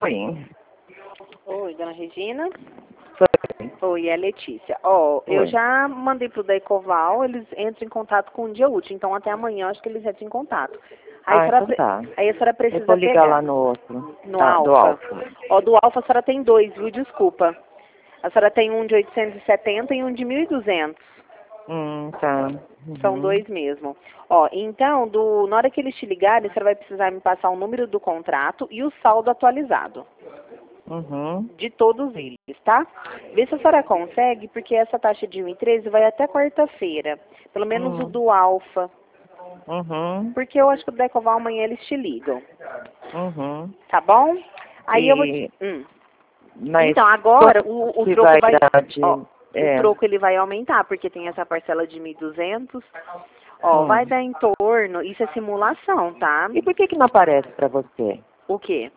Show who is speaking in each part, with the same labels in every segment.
Speaker 1: Oi.
Speaker 2: Oi, dona Regina.
Speaker 1: Foi.
Speaker 2: Oi, é a Letícia. Ó, eu
Speaker 1: Oi.
Speaker 2: já mandei pro Daicoval, eles entram em contato com um dia útil, então até amanhã acho que eles entram em contato.
Speaker 1: Então tá.
Speaker 2: Aí a senhora
Speaker 1: Eu vou
Speaker 2: precisa
Speaker 1: ligar lá
Speaker 2: pegar
Speaker 1: no outro.
Speaker 2: no
Speaker 1: Do
Speaker 2: Alfa.
Speaker 1: Alfa.
Speaker 2: Ó, do Alfa a senhora tem dois, viu? Desculpa. A senhora tem um de 870 e um de 1.200.
Speaker 1: Tá.
Speaker 2: São dois mesmo. Ó, então, na hora que eles te ligarem, a senhora vai precisar me passar o número do contrato e o saldo atualizado. De todos eles, tá? Vê se a senhora consegue, porque essa taxa de 1,13 vai até quarta-feira. Pelo menos o do Alfa. Porque eu acho que o Decoval amanhã eles te ligam. Tá bom? Aí eu vou te...
Speaker 1: Mas
Speaker 2: Então, agora o troco vai...
Speaker 1: Ó,
Speaker 2: o troco ele vai aumentar, porque tem essa parcela de 1.200. Ó, vai dar em torno... Isso é simulação, tá?
Speaker 1: E por que não aparece pra você
Speaker 2: O quê?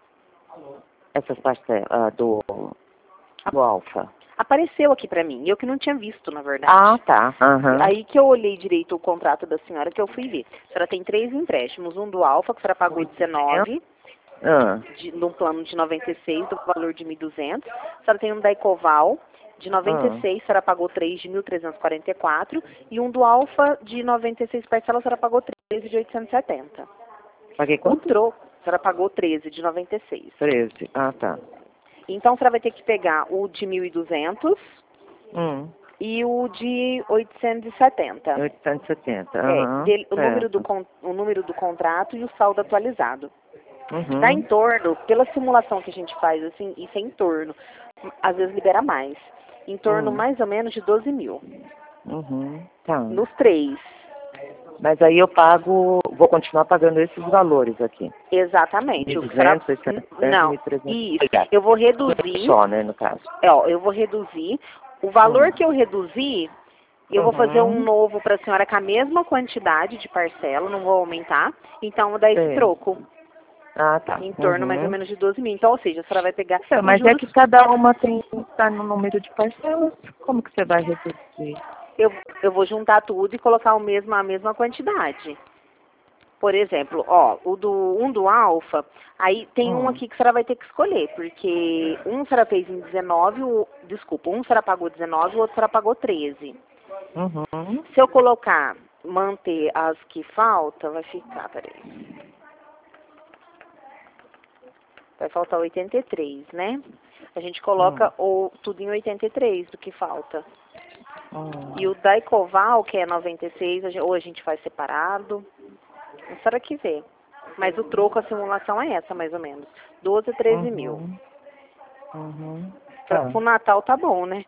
Speaker 1: essas parcelas do Alfa?
Speaker 2: Apareceu aqui pra mim, eu que não tinha visto, na verdade.
Speaker 1: Tá.
Speaker 2: Aí que eu olhei direito o contrato da senhora, que eu fui ver. A senhora tem 3 empréstimos, um do Alfa, que a senhora pagou 19, num plano de 96, do valor de 1.200. A senhora tem um da Ecoval, de 96, a senhora pagou 3 de 1.344. E um do Alfa, de 96 parcelas, a senhora pagou 13 de 870.
Speaker 1: Paguei
Speaker 2: O
Speaker 1: quanto?
Speaker 2: troco, a senhora pagou 13 de 96.
Speaker 1: 13. Tá.
Speaker 2: Então, a senhora vai ter que pegar o de 1.200 e o de 870.
Speaker 1: 870.
Speaker 2: O número do contrato e o saldo atualizado. Dá em torno, pela simulação que a gente faz, assim, isso é em torno, às vezes libera mais, em torno mais ou menos de 12 mil.
Speaker 1: Tá.
Speaker 2: Nos 3.
Speaker 1: Mas aí eu vou continuar pagando esses valores aqui.
Speaker 2: Exatamente.
Speaker 1: 1.200, 800,
Speaker 2: Não,
Speaker 1: 1.300.
Speaker 2: isso. Eu vou reduzir.
Speaker 1: Só, né, no caso.
Speaker 2: Eu vou reduzir. O valor que eu reduzir, eu vou fazer um novo para a senhora com a mesma quantidade de parcela, não vou aumentar. Então, vou dar esse troco.
Speaker 1: Tá.
Speaker 2: Em torno mais ou menos de 12 mil. Então, ou seja, a senhora vai pegar...
Speaker 1: Mas é que cada uma tá no número de parcelas. Como que você vai reduzir?
Speaker 2: Eu vou juntar tudo e colocar a mesma quantidade. Por exemplo, ó, um do Alfa, aí tem um aqui que a senhora vai ter que escolher, porque um a senhora fez em 19, um a senhora pagou 19, o outro a senhora pagou 13. Se eu colocar, manter as que faltam, vai ficar, peraí. Vai faltar 83, né? A gente coloca tudo em 83 do que falta. E o Daicoval, que é 96, ou a gente faz separado. A senhora que vê. Mas o troco, a simulação é essa, mais ou menos. 12 a 13 mil. Pro Natal tá bom, né?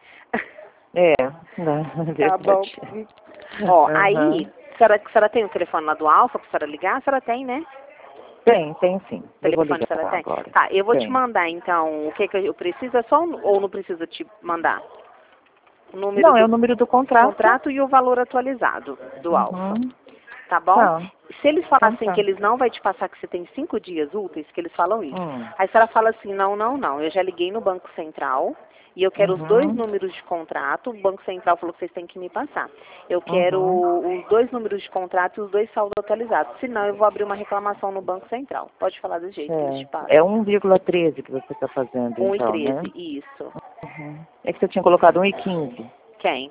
Speaker 2: Tá bom. Ó, aí, a senhora tem o telefone lá do Alfa pra senhora ligar? A senhora tem, né?
Speaker 1: Tem sim.
Speaker 2: Eu vou ligar agora. Tá, eu vou te mandar, então, o que eu preciso, ou não precisa te mandar?
Speaker 1: Não, é o número do contrato.
Speaker 2: E o valor atualizado do Alfa. Tá bom? Se eles falassem que eles não vai te passar, que você tem 5 dias úteis, que eles falam isso. Aí a senhora fala assim, não. Eu já liguei no Banco Central e eu quero os 2 números de contrato. O Banco Central falou que vocês têm que me passar. Eu quero os 2 números de contrato e os 2 saldos atualizados. Senão, eu vou abrir uma reclamação no Banco Central. Pode falar do jeito que eles te passam.
Speaker 1: É 1,13 que você está fazendo,
Speaker 2: 1,13,
Speaker 1: então, né?
Speaker 2: isso.
Speaker 1: É que você tinha colocado 1,15.
Speaker 2: Quem?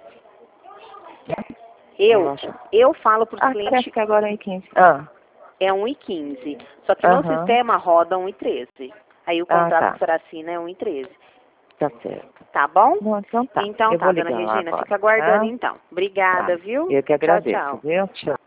Speaker 2: Eu falo para os clientes...
Speaker 1: Parece que agora é 1,15.
Speaker 2: É 1,15. Só que no sistema roda 1,13. Aí o contrato que será assina é 1,13.
Speaker 1: Tá certo.
Speaker 2: Tá bom?
Speaker 1: Não, então tá.
Speaker 2: Então
Speaker 1: eu
Speaker 2: tá,
Speaker 1: vou
Speaker 2: dona
Speaker 1: ligar
Speaker 2: Regina.
Speaker 1: agora,
Speaker 2: Fica aguardando então. Obrigada, viu?
Speaker 1: Eu que agradeço,
Speaker 2: Tchau.
Speaker 1: viu? Tchau.